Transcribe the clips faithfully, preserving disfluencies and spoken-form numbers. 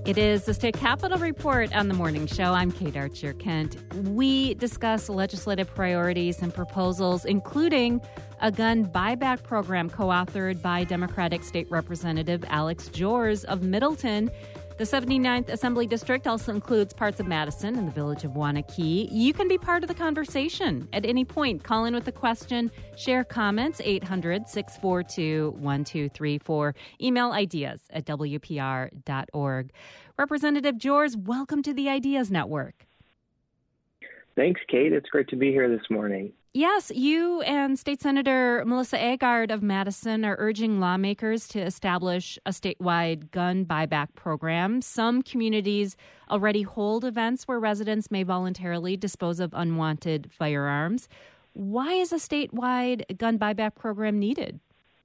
It is the State Capitol Report on the Morning Show. I'm Kate Archer-Kent. We discuss legislative priorities and proposals, including a gun buyback program co-authored by Democratic State Representative Alex Jors of Middleton. The seventy-ninth Assembly District also includes parts of Madison and the village of Waunakee. You can be part of the conversation at any point. Call in with a question, share comments, eight hundred, six four two, one two three four. Email ideas at w p r dot org. Representative Jors, welcome to the Ideas Network. Thanks, Kate. It's great to be here this morning. Yes, you and State Senator Melissa Agard of Madison are urging lawmakers to establish a statewide gun buyback program. Some communities already hold events where residents may voluntarily dispose of unwanted firearms. Why is a statewide gun buyback program needed?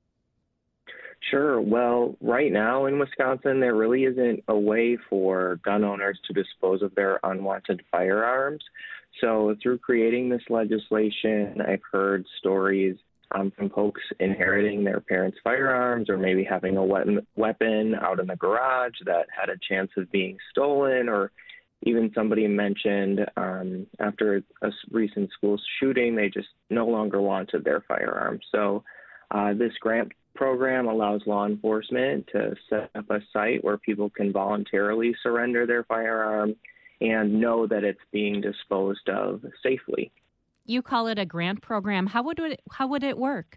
Sure. Well, right now in Wisconsin, there really isn't a way for gun owners to dispose of their unwanted firearms. So through creating this legislation, I've heard stories um, from folks inheriting their parents' firearms or maybe having a weapon, weapon out in the garage that had a chance of being stolen, or even somebody mentioned um, after a recent school shooting, they just no longer wanted their firearms. So uh, this grant program allows law enforcement to set up a site where people can voluntarily surrender their firearm and know that it's being disposed of safely. You call it a grant program. How would it, how would it work?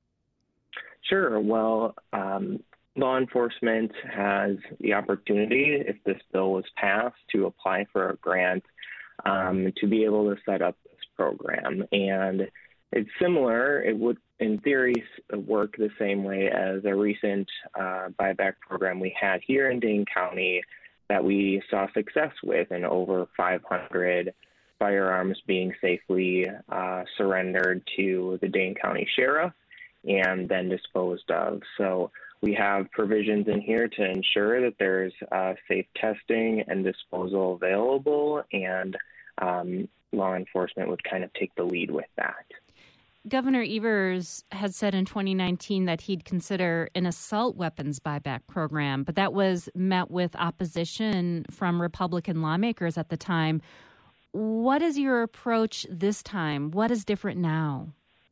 Sure. Well, um, law enforcement has the opportunity, if this bill was passed, to apply for a grant um, to be able to set up this program. And it's similar. It would, in theory, work the same way as a recent uh, buyback program we had here in Dane County that we saw success with, and over five hundred firearms being safely uh, surrendered to the Dane County Sheriff and then disposed of. So we have provisions in here to ensure that there's uh, safe testing and disposal available, and um, law enforcement would kind of take the lead with that. Governor Evers had said in twenty nineteen that he'd consider an assault weapons buyback program, but that was met with opposition from Republican lawmakers at the time. What is your approach this time? What is different now?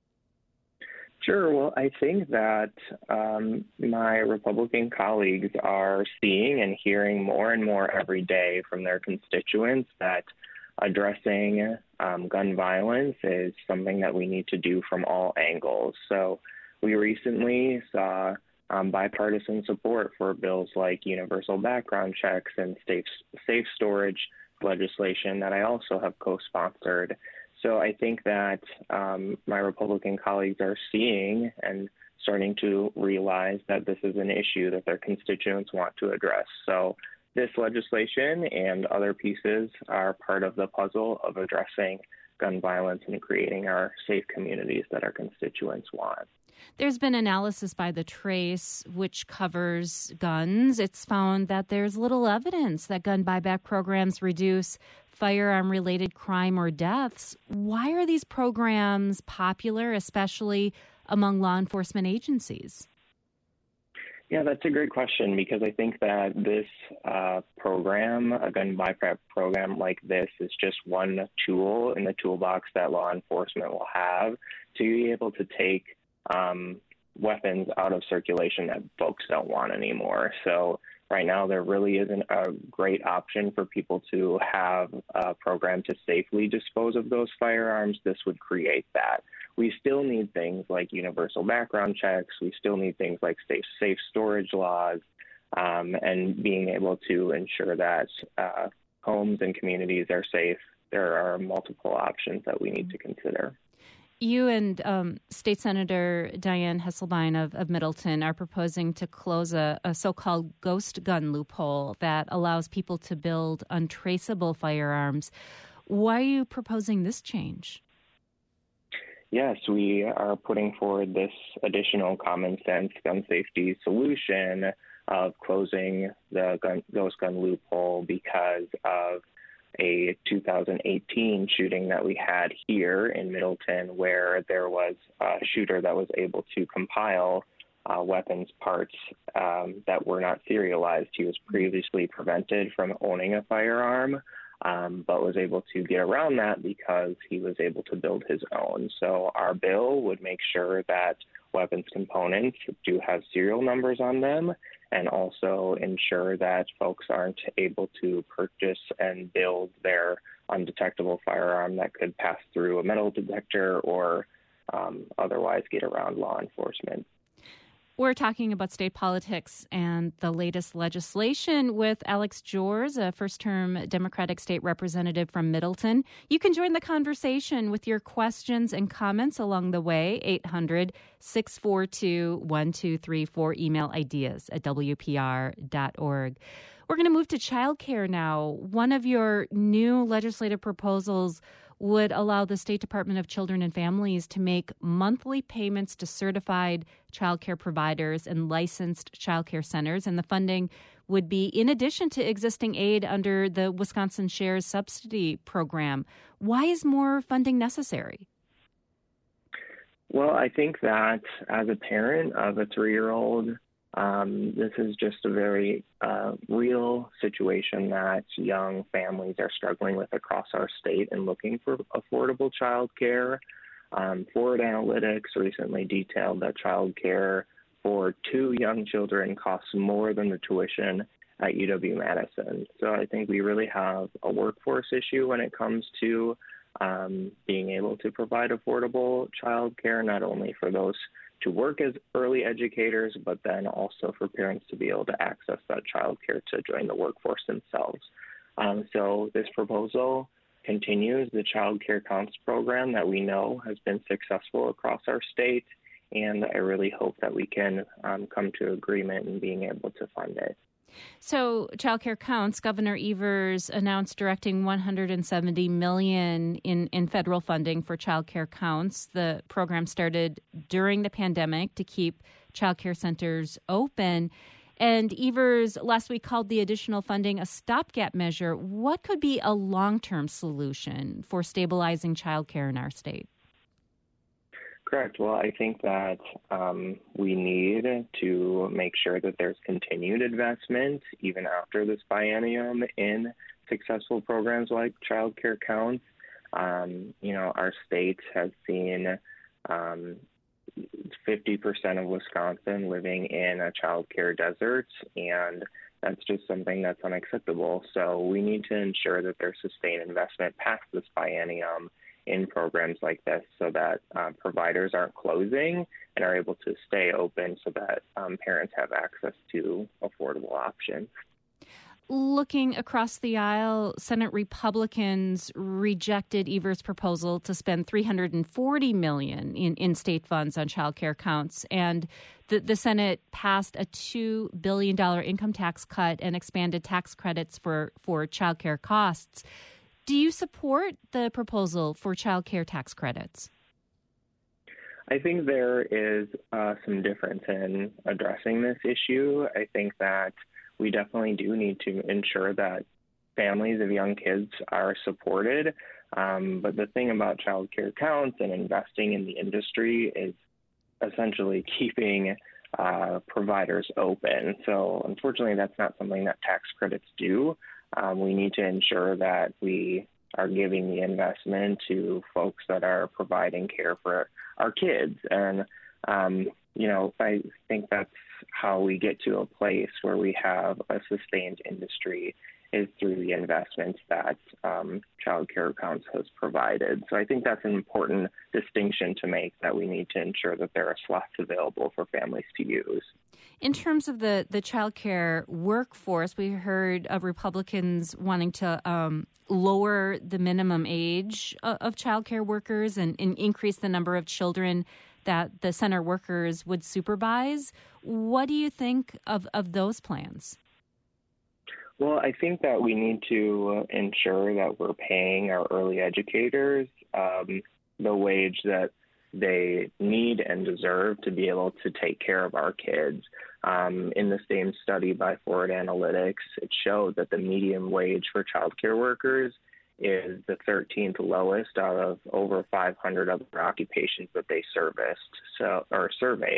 Sure. Well, I think that um, my Republican colleagues are seeing and hearing more and more every day from their constituents that addressing um, gun violence is something that we need to do from all angles. So we recently saw um, bipartisan support for bills like universal background checks and safe, safe storage legislation that I also have co-sponsored. So I think that um, my Republican colleagues are seeing and starting to realize that this is an issue that their constituents want to address. So this legislation and other pieces are part of the puzzle of addressing gun violence and creating our safe communities that our constituents want. There's been analysis by the Trace, which covers guns. It's found that there's little evidence that gun buyback programs reduce firearm-related crime or deaths. Why are these programs popular, especially among law enforcement agencies? Yeah, that's a great question, because I think that this uh, program, a gun buyback program like this, is just one tool in the toolbox that law enforcement will have to be able to take um, weapons out of circulation that folks don't want anymore. So right now, there really isn't a great option for people to have a program to safely dispose of those firearms. This would create that. We still need things like universal background checks. We still need things like safe, safe storage laws, um, and being able to ensure that uh, homes and communities are safe. There are multiple options that we need to consider. You and um, State Senator Dianne Hesselbein of, of Middleton are proposing to close a, a so-called ghost gun loophole that allows people to build untraceable firearms. Why are you proposing this change? Yes, we are putting forward this additional common sense gun safety solution of closing the gun, ghost gun loophole because of a two thousand eighteen shooting that we had here in Middleton, where there was a shooter that was able to compile uh, weapons parts um, that were not serialized. He was previously prevented from owning a firearm, um, but was able to get around that because he was able to build his own. So our bill would make sure that weapons components do have serial numbers on them, and also ensure that folks aren't able to purchase and build their undetectable firearm that could pass through a metal detector or um, otherwise get around law enforcement. We're talking about state politics and the latest legislation with Alex Jors, a first-term Democratic state representative from Middleton. You can join the conversation with your questions and comments along the way, eight hundred, six four two, one two three four, email ideas at w p r dot org. We're going to move to childcare now. One of your new legislative proposals would allow the State Department of Children and Families to make monthly payments to certified childcare providers and licensed childcare centers, and the funding would be in addition to existing aid under the Wisconsin Shares Subsidy Program. Why is more funding necessary? Well, I think that as a parent of a three-year-old, Um, this is just a very uh, real situation that young families are struggling with across our state and looking for affordable childcare. Um, Forward Analytics recently detailed that childcare for two young children costs more than the tuition at U W-Madison. So I think we really have a workforce issue when it comes to um, being able to provide affordable childcare, not only for those to work as early educators, but then also for parents to be able to access that childcare to join the workforce themselves. Um, so this proposal continues the Child Care Counts program that we know has been successful across our state, and I really hope that we can um, come to agreement in being able to fund it. So, Child Care Counts, Governor Evers announced directing one hundred seventy million dollars in, in federal funding for Child Care Counts. The program started during the pandemic to keep child care centers open. And Evers last week called the additional funding a stopgap measure. What could be a long-term solution for stabilizing child care in our state? Correct. Well, I think that um, we need to make sure that there's continued investment even after this biennium in successful programs like Child Care Counts. Um, you know, our state has seen um, fifty percent of Wisconsin living in a child care desert, and that's just something that's unacceptable. So we need to ensure that there's sustained investment past this biennium in programs like this so that uh, providers aren't closing and are able to stay open so that um, parents have access to affordable options. Looking across the aisle, Senate Republicans rejected Evers' proposal to spend three hundred forty million dollars in, in state funds on child care counts, and the, the Senate passed a two billion dollars income tax cut and expanded tax credits for, for child care costs. Do you support the proposal for child care tax credits? I think there is uh, some difference in addressing this issue. I think that we definitely do need to ensure that families of young kids are supported. Um, but the thing about Child Care Counts and investing in the industry is essentially keeping uh, providers open. So unfortunately, that's not something that tax credits do. Um, we need to ensure that we are giving the investment to folks that are providing care for our kids. And, um, you know, I think that's how we get to a place where we have a sustained industry is through the investments that um, Child Care Counts has provided. So I think that's an important distinction to make, that we need to ensure that there are slots available for families to use. In terms of the, the child care workforce, we heard of Republicans wanting to um, lower the minimum age of, of child care workers and, and increase the number of children that the center workers would supervise. What do you think of, of those plans? Well, I think that we need to ensure that we're paying our early educators um, the wage that they need and deserve to be able to take care of our kids. Um, in the same study by Forward Analytics, it showed that the median wage for childcare workers is the thirteenth lowest out of over five hundred other occupations that they serviced so or surveyed.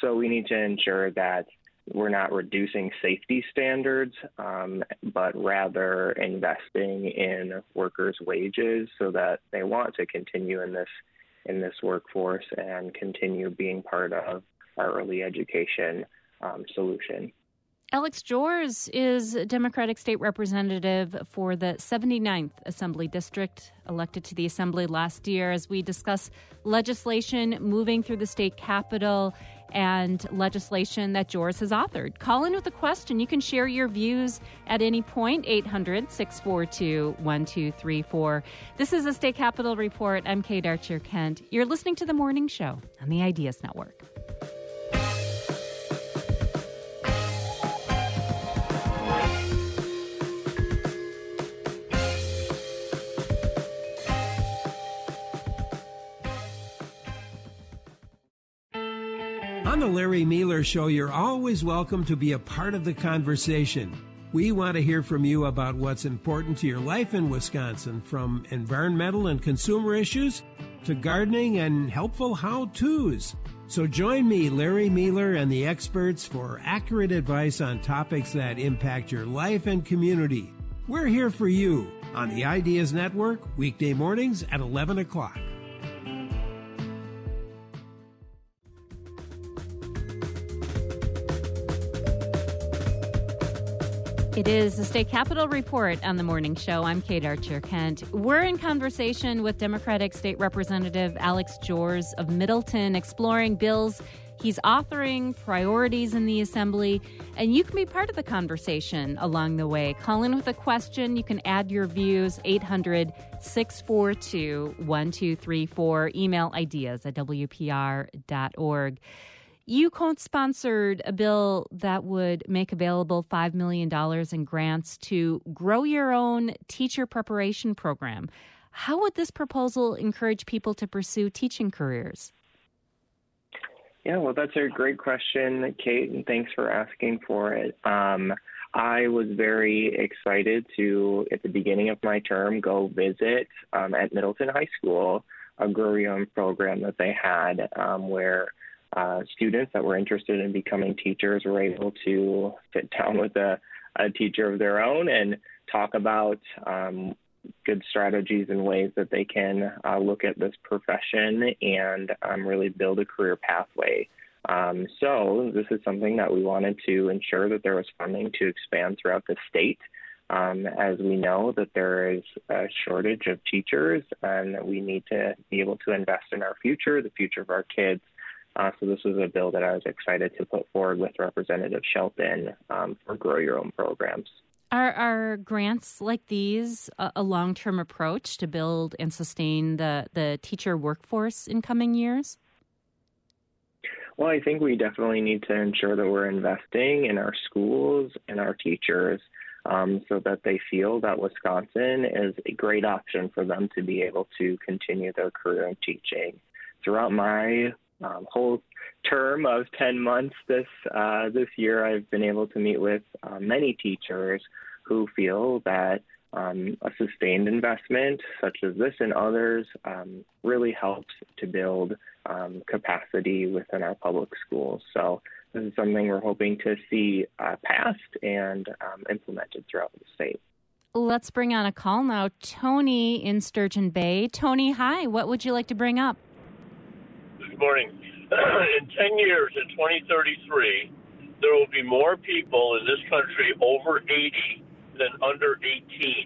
So we need to ensure that we're not reducing safety standards, um, but rather investing in workers' wages so that they want to continue in this in this workforce and continue being part of our early education um, solution. Alex Jors is Democratic State Representative for the seventy-ninth Assembly District, elected to the Assembly last year, as we discuss legislation moving through the state capitol and legislation that Jors has authored. Call in with a question. You can share your views at any point, eight hundred, six four two, one two three four. This is the State Capitol Report. I'm Kate Archer-Kent. You're listening to The Morning Show on the Ideas Network. On the Larry Mealer Show, you're always welcome to be a part of the conversation. We want to hear from you about what's important to your life in Wisconsin, from environmental and consumer issues to gardening and helpful how-tos. So join me, Larry Mealer, and the experts for accurate advice on topics that impact your life and community. We're here for you on the Ideas Network, weekday mornings at eleven o'clock. It is the State Capitol Report on the Morning Show. I'm Kate Archer-Kent. We're in conversation with Democratic State Representative Alex Jors of Middleton, exploring bills he's authoring, priorities in the Assembly, and you can be part of the conversation along the way. Call in with a question. You can add your views, eight hundred, six four two, one two three four. Email ideas at w p r dot org. You co-sponsored a bill that would make available five million dollars in grants to grow your own teacher preparation program. How would this proposal encourage people to pursue teaching careers? Yeah, well, that's a great question, Kate, and thanks for asking for it. Um, I was very excited to, at the beginning of my term, go visit um, at Middleton High School a Grow Your Own program that they had um, where Uh, students that were interested in becoming teachers were able to sit down with a, a teacher of their own and talk about um, good strategies and ways that they can uh, look at this profession and um, really build a career pathway. Um, so this is something that we wanted to ensure that there was funding to expand throughout the state. Um, as we know that there is a shortage of teachers and that we need to be able to invest in our future, the future of our kids. Uh, so this was a bill that I was excited to put forward with Representative Shelton um, for Grow Your Own programs. Are, are grants like these a, a long-term approach to build and sustain the, the teacher workforce in coming years? Well, I think we definitely need to ensure that we're investing in our schools and our teachers um, so that they feel that Wisconsin is a great option for them to be able to continue their career in teaching. Throughout my Um, whole term of ten months this uh, this year, I've been able to meet with uh, many teachers who feel that um, a sustained investment such as this and others um, really helps to build um, capacity within our public schools. So this is something we're hoping to see uh, passed and um, implemented throughout the state. Let's bring on a call now. Tony in Sturgeon Bay. Tony, hi. What would you like to bring up? Good morning. In ten years, in twenty thirty-three, there will be more people in this country over eighty than under eighteen.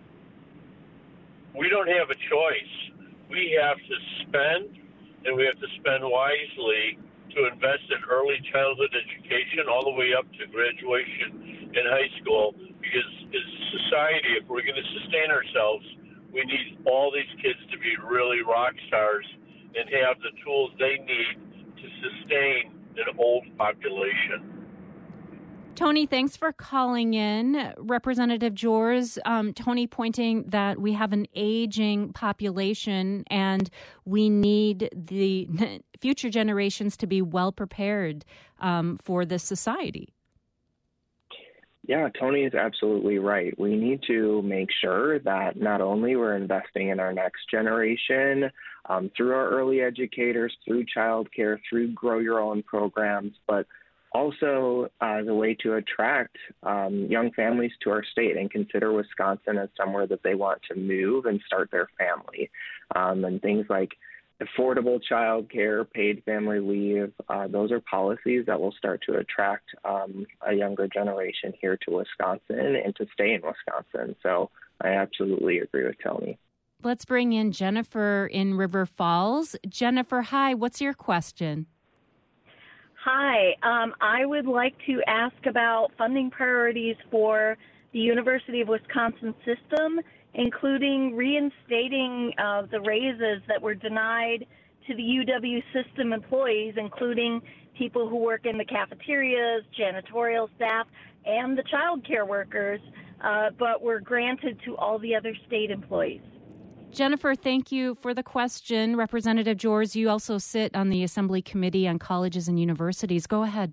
We don't have a choice. We have to spend, and we have to spend wisely to invest in early childhood education all the way up to graduation in high school, because as a society, if we're going to sustain ourselves, we need all these kids to be really rock stars and have the tools they need to sustain an old population. Tony, thanks for calling in. Representative Jors, um, Tony pointing that we have an aging population and we need the future generations to be well prepared um, for this society. Yeah, Tony is absolutely right. We need to make sure that not only we're investing in our next generation um, through our early educators, through childcare, through Grow Your Own programs, but also uh, as a way to attract um, young families to our state and consider Wisconsin as somewhere that they want to move and start their family. Um, and things like affordable childcare, paid family leave, uh, those are policies that will start to attract um, a younger generation here to Wisconsin and to stay in Wisconsin. So I absolutely agree with Tony. Let's bring in Jennifer in River Falls. Jennifer, hi, what's your question? Hi, um, I would like to ask about funding priorities for the University of Wisconsin system, including reinstating uh, the raises that were denied to the U W system employees, including people who work in the cafeterias, janitorial staff, and the child care workers, uh, but were granted to all the other state employees. Jennifer, thank you for the question. Representative Jors, you also sit on the Assembly Committee on Colleges and Universities. Go ahead.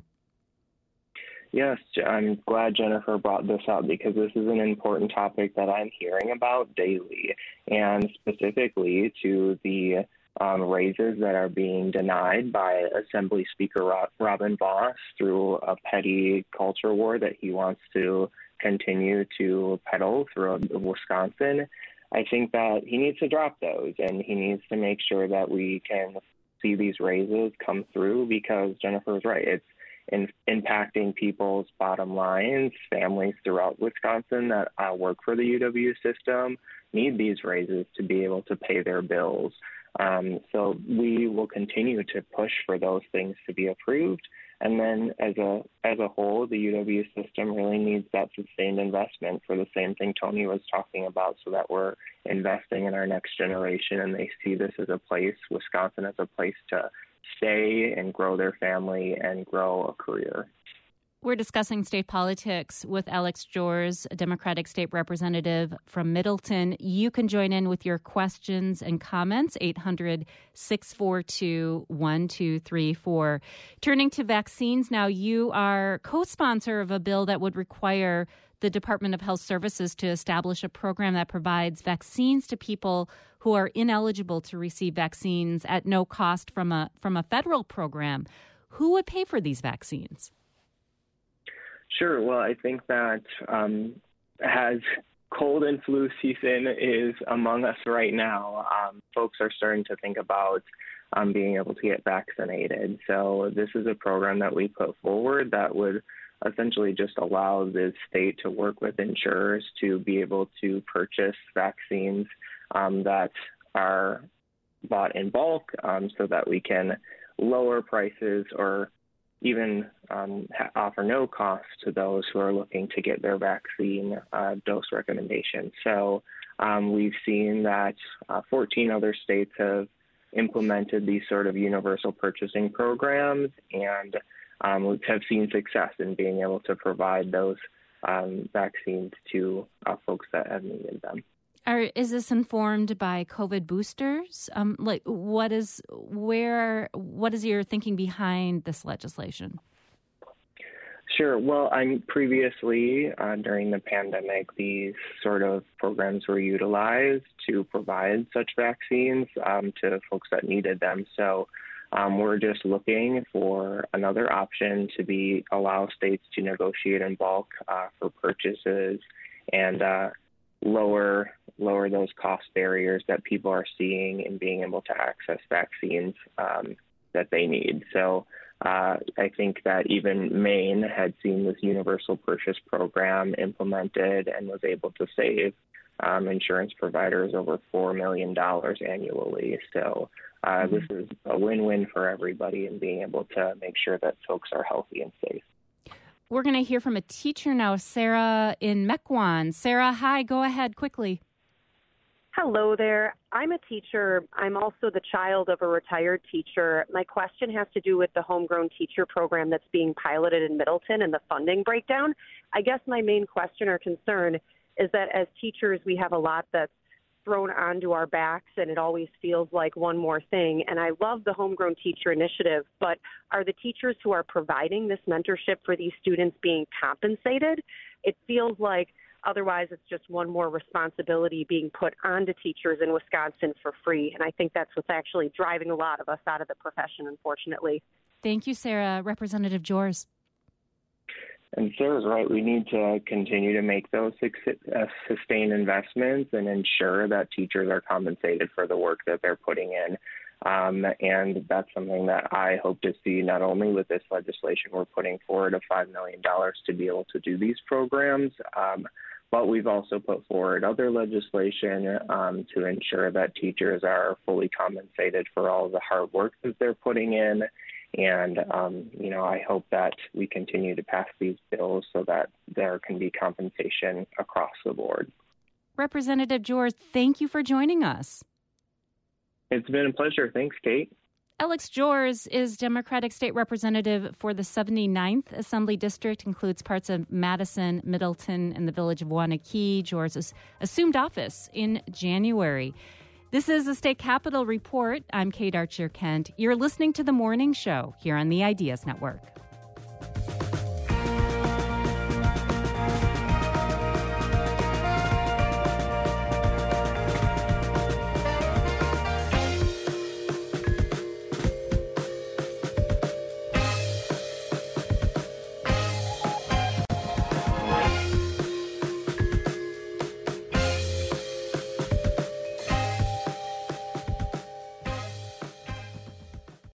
Yes, I'm glad Jennifer brought this up because this is an important topic that I'm hearing about daily, and specifically to the um, raises that are being denied by Assembly Speaker Robin Vos through a petty culture war that he wants to continue to peddle throughout Wisconsin. I think that he needs to drop those, and he needs to make sure that we can see these raises come through because Jennifer is right. It's in impacting people's bottom lines. Families throughout Wisconsin that uh, work for the U W system need these raises to be able to pay their bills. Um, so we will continue to push for those things to be approved. And then as a as a whole, the U W system really needs that sustained investment for the same thing Tony was talking about, so that we're investing in our next generation and they see this as a place, Wisconsin as a place to stay and grow their family and grow a career. We're discussing state politics with Alex Jors, a Democratic state representative from Middleton. You can join in with your questions and comments, eight hundred, six four two, one two three four. Turning to vaccines now, you are co-sponsor of a bill that would require the Department of Health Services to establish a program that provides vaccines to people who are ineligible to receive vaccines at no cost from a from a federal program. Who would pay for these vaccines? Sure. Well, I think that um, as cold and flu season is among us right now, um, folks are starting to think about um, being able to get vaccinated. So this is a program that we put forward that would essentially just allow the state to work with insurers to be able to purchase vaccines um, that are bought in bulk um, so that we can lower prices or even um, ha- offer no cost to those who are looking to get their vaccine uh, dose recommendation. So um, we've seen that uh, fourteen other states have implemented these sort of universal purchasing programs and um, have seen success in being able to provide those um, vaccines to uh, folks that have needed them. Are, is this informed by COVID boosters? Um, like, what is where? What is your thinking behind this legislation? Sure. Well, I'm previously uh, during the pandemic, these sort of programs were utilized to provide such vaccines um, to folks that needed them. So um, we're just looking for another option to be allow states to negotiate in bulk uh, for purchases and uh, lower lower those cost barriers that people are seeing in being able to access vaccines um, that they need. So uh, I think that even Maine had seen this universal purchase program implemented and was able to save um, insurance providers over four million dollars annually. So uh, mm-hmm. this is a win-win for everybody in being able to make sure that folks are healthy and safe. We're going to hear from a teacher now, Sarah in Mequon. Sarah, hi, go ahead quickly. Hello there. I'm a teacher. I'm also the child of a retired teacher. My question has to do with the homegrown teacher program that's being piloted in Middleton and the funding breakdown. I guess my main question or concern is that as teachers, we have a lot that's thrown onto our backs, and it always feels like one more thing. And I love the Homegrown Teacher Initiative, but are the teachers who are providing this mentorship for these students being compensated? It feels like otherwise it's just one more responsibility being put onto teachers in Wisconsin for free. And I think that's what's actually driving a lot of us out of the profession, unfortunately. Thank you, Sarah. Representative Jors. And Sarah's right. We need to continue to make those uh, sustained investments and ensure that teachers are compensated for the work that they're putting in. Um, and that's something that I hope to see not only with this legislation we're putting forward of five million dollars to be able to do these programs, um, but we've also put forward other legislation um, to ensure that teachers are fully compensated for all the hard work that they're putting in. And, um, you know, I hope that we continue to pass these bills so that there can be compensation across the board. Representative Jors, thank you for joining us. It's been a pleasure. Thanks, Kate. Alex Jors is Democratic State Representative for the seventy-ninth Assembly District, includes parts of Madison, Middleton, and the village of Waunakee. Jors has assumed office in January. This is the State Capitol Report. I'm Kate Archer-Kent. You're listening to The Morning Show here on the Ideas Network.